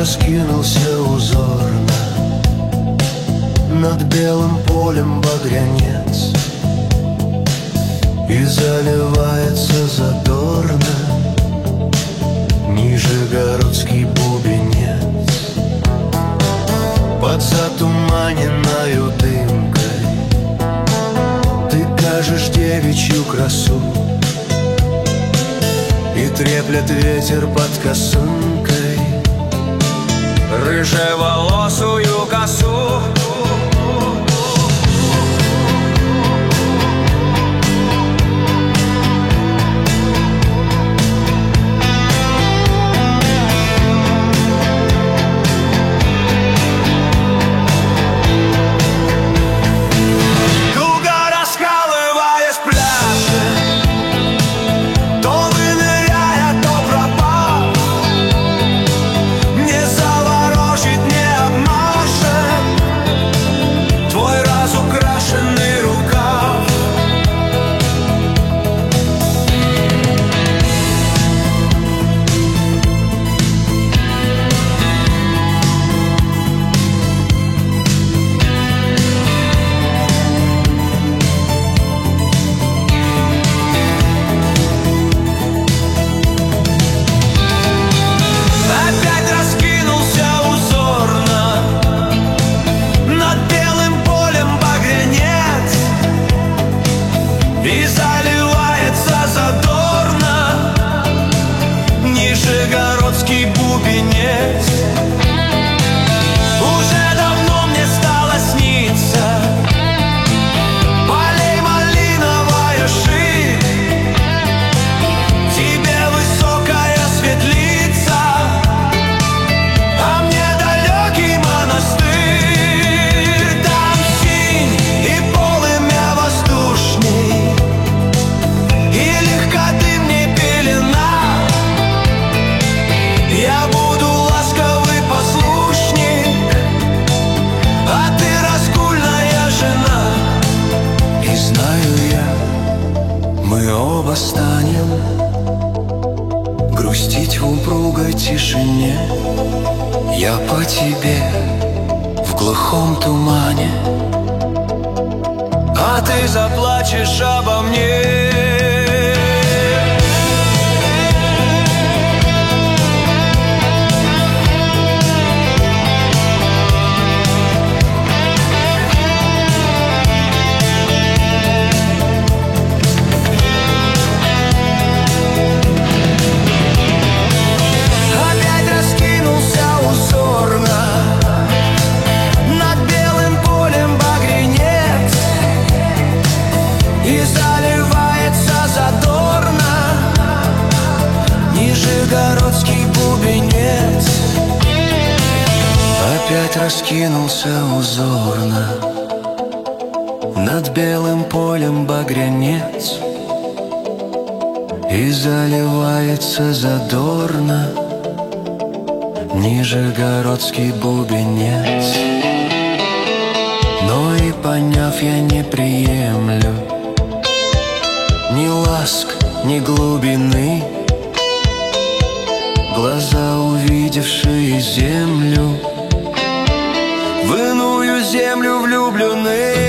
раскинулся узорно над белым полем багрянец, и заливается задорно нижегородский бубенец. Под затуманенною дымкой ты кажешь девичью красу, и треплет ветер под косынкой рыжеволосую косу. И заливается задорно нижегородский бубенец. Уже давно мне стало сниться полей малиновая ширь, тебе высокая светлица, а мне далекий монастырь. Там синь и полымя воздушней, я буду ласковый послушник, а ты раскульная жена. И знаю я, мы оба станем грустить в упругой тишине. Я по тебе в глухом тумане, а ты заплачешь обо мне. И заливается задорно нижегородский бубенец. Опять раскинулся узорно над белым полем багрянец, и заливается задорно нижегородский бубенец. Но и поняв, я не приемлю ни ласк, ни глубины, глаза, увидевшие землю, в иную землю влюблены.